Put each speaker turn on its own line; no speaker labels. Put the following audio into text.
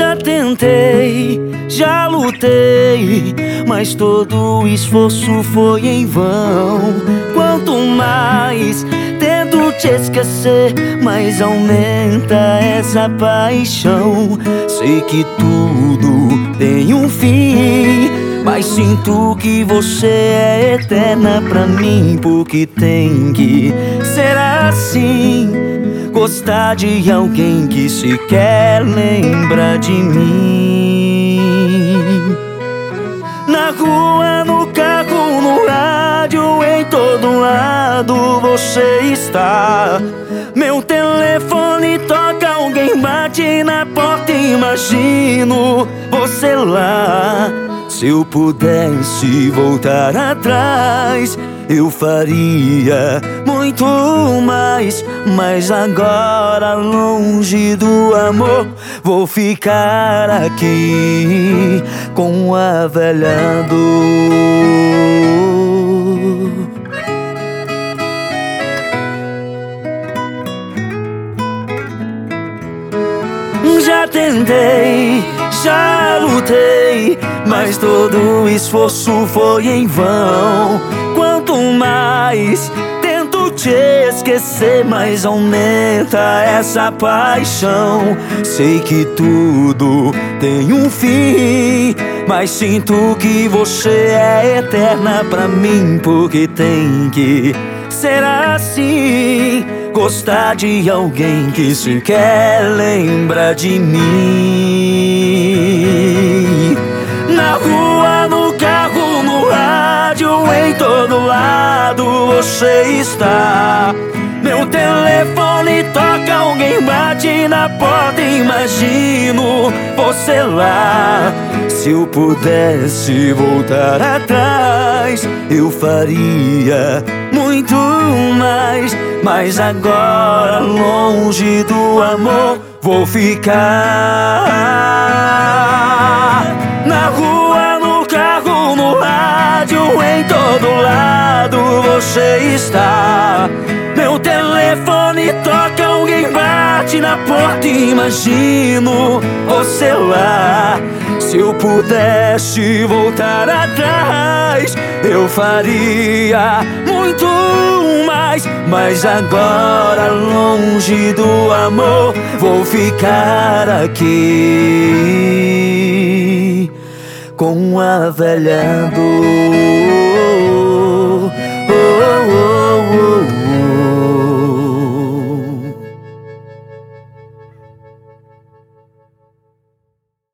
Já tentei, já lutei, mas todo o esforço foi em vão. Quanto mais tento te esquecer, mais aumenta essa paixão. Sei que tudo tem um fim, mas sinto que você é eterna pra mim, porque tem que ser assim. Gostar de alguém que sequer lembra de mim. Na rua, no carro, no rádio, em todo lado você está. Meu telefone toca, alguém bate na porta, imagino você lá. Se eu pudesse voltar atrás, eu faria muito mais. Mas agora, longe do amor, vou ficar aqui com a velha dor. Já tentei, já lutei, mas todo o esforço foi em vão. Quanto mais tento te esquecer, mais aumenta essa paixão. Sei que tudo tem um fim, mas sinto que você é eterna pra mim, porque tem que ser assim. Gostar de alguém que sequer lembra de mim. Na rua, no carro, no rádio, em todo lado você está. Meu telefone toca, alguém bate na porta, imagino você lá. Se eu pudesse voltar atrás, eu faria muito mais. Mas agora, longe do amor, vou ficar. Na rua, no carro, no rádio, em todo lado você está. Meu telefone toca, alguém bate na porta, imagino você lá. Se eu pudesse voltar atrás, eu faria muito mais. Mas agora, longe do amor, vou ficar aqui com a velha dor.